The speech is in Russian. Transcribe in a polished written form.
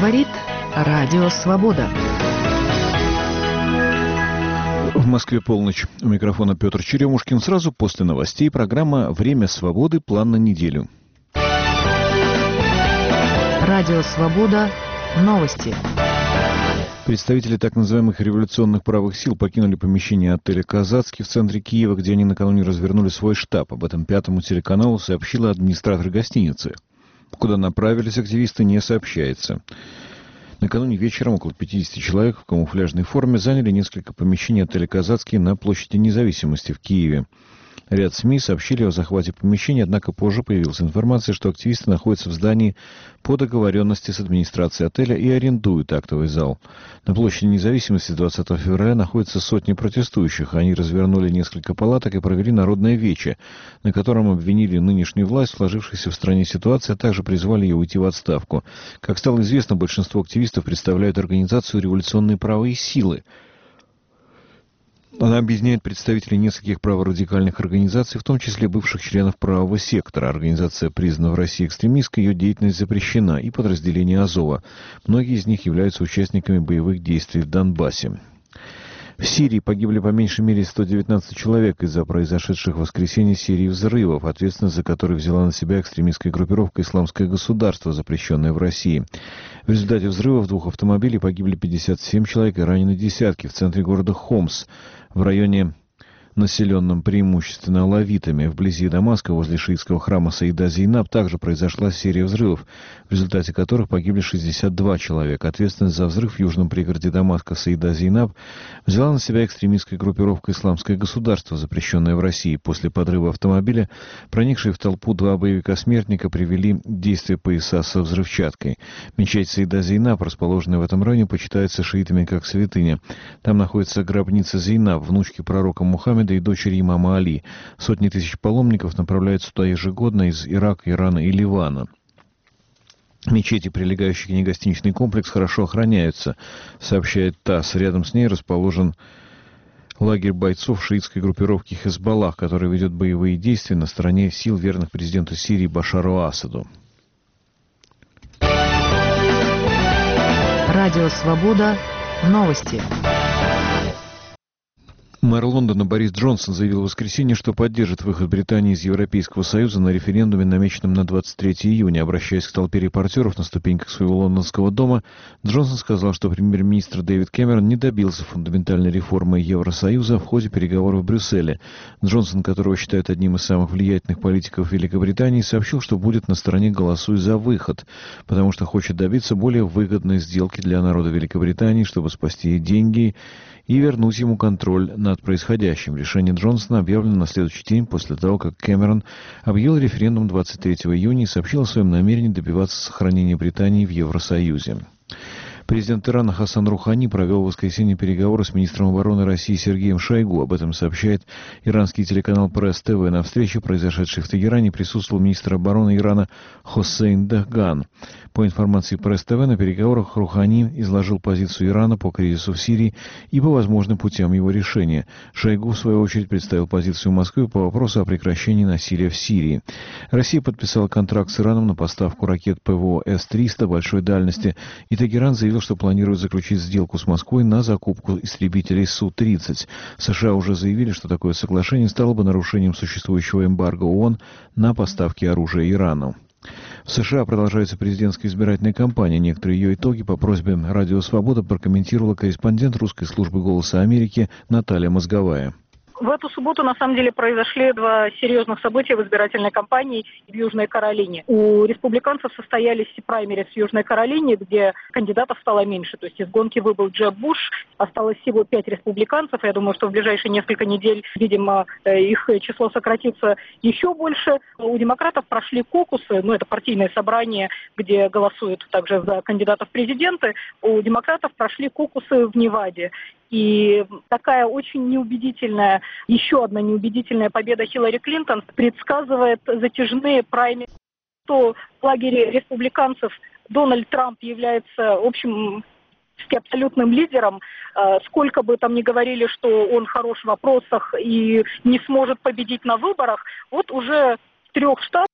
Говорит Радио Свобода. В Москве полночь. У микрофона Петр Черемушкин. Сразу после новостей программа «Время свободы. План на неделю». Радио Свобода. Новости. Представители так называемых революционных правых сил покинули помещение отеля «Казацкий» в центре Киева, где они накануне развернули свой штаб. Об этом Пятому телеканалу сообщила администратор гостиницы. Куда направились активисты, не сообщается. Накануне вечером около 50 человек в камуфляжной форме заняли несколько помещений отеля «Казацкий» на площади Независимости в Киеве. Ряд СМИ сообщили о захвате помещения, однако позже появилась информация, что активисты находятся в здании по договоренности с администрацией отеля и арендуют актовый зал. На площади Независимости 20 февраля находятся сотни протестующих. Они развернули несколько палаток и провели народное вече, на котором обвинили нынешнюю власть в сложившейся в стране ситуации, а также призвали ее уйти в отставку. Как стало известно, большинство активистов представляют организацию «Революционные правые силы». Она объединяет представителей нескольких праворадикальных организаций, в том числе бывших членов правого сектора. Организация признана в России экстремистской, ее деятельность запрещена, и подразделения Азова. Многие из них являются участниками боевых действий в Донбассе. В Сирии погибли по меньшей мере 119 человек из-за произошедших в воскресенье в Сирии взрывов, ответственность за которые взяла на себя экстремистская группировка «Исламское государство», запрещенное в России. В результате взрывов двух автомобилей погибли 57 человек и ранены десятки в центре города Хомс, в районе, населенном преимущественно алавитами, вблизи Дамаска, возле шиитского храма Саида Зейнаб, также произошла серия взрывов, в результате которых погибли 62 человека. Ответственность за взрыв в южном пригороде Дамаска Саида Зейнаб взяла на себя экстремистская группировка «Исламское государство», запрещенное в России. После подрыва автомобиля, проникшие в толпу два боевика-смертника, привели действия пояса со взрывчаткой. Мечеть Саида Зейнаб, расположенная в этом районе, почитается шиитами как святыня. Там находится гробница Зейнаб, внучки пророка Мухаммеда и дочери имама Али. Сотни тысяч паломников направляются туда ежегодно из Ирака, Ирана и Ливана. Мечети, прилегающие к ней гостиничный комплекс, хорошо охраняются, сообщает ТАСС. Рядом с ней расположен лагерь бойцов шиитской группировки Хезболлах, который ведет боевые действия на стороне сил, верных президенту Сирии Башару Асаду. Радио Свобода. Новости. Мэр Лондона Борис Джонсон заявил в воскресенье, что поддержит выход Британии из Европейского Союза на референдуме, намеченном на 23 июня. Обращаясь к толпе репортеров на ступеньках своего лондонского дома, Джонсон сказал, что премьер-министр Дэвид Кэмерон не добился фундаментальной реформы Евросоюза в ходе переговоров в Брюсселе. Джонсон, которого считают одним из самых влиятельных политиков Великобритании, сообщил, что будет на стороне «голосуй за выход», потому что хочет добиться более выгодной сделки для народа Великобритании, чтобы спасти деньги и вернуть ему контроль над происходящим. Решение Джонсона объявлено на следующий день после того, как Кэмерон объявил референдум 23 июня и сообщил о своем намерении добиваться сохранения Британии в Евросоюзе. Президент Ирана Хасан Рухани провел в воскресенье переговоры с министром обороны России Сергеем Шойгу. Об этом сообщает иранский телеканал Пресс ТВ. На встрече, произошедшей в Тегеране, присутствовал министр обороны Ирана Хоссейн Даган. По информации Пресс ТВ, на переговорах Рухани изложил позицию Ирана по кризису в Сирии и по возможным путям его решения. Шойгу, в свою очередь, представил позицию Москвы по вопросу о прекращении насилия в Сирии. Россия подписала контракт с Ираном на поставку ракет ПВО С-300 большой дальности, и Тегеран заявил, что планирует заключить сделку с Москвой на закупку истребителей Су-30. США уже заявили, что такое соглашение стало бы нарушением существующего эмбарго ООН на поставки оружия Ирану. В США продолжается президентская избирательная кампания. Некоторые ее итоги по просьбе «Радио Свобода» прокомментировала корреспондент русской службы «Голоса Америки» Наталья Мозговая. В эту субботу, на самом деле, произошли два серьезных события в избирательной кампании в Южной Каролине. У республиканцев состоялись праймерис в Южной Каролине, где кандидатов стало меньше. То есть из гонки выбыл Джеб Буш, осталось всего 5 республиканцев. Я думаю, что в ближайшие несколько недель, видимо, их число сократится еще больше. У демократов прошли кокусы, это партийное собрание, где голосуют также за кандидатов в президенты. У демократов прошли кокусы в Неваде. И такая очень неубедительная, еще одна неубедительная победа Хиллари Клинтон предсказывает затяжные праймерис. Что в лагере республиканцев Дональд Трамп является, в общем, абсолютным лидером. Сколько бы там ни говорили, что он хорош в вопросах и не сможет победить на выборах, вот уже в 3 штатах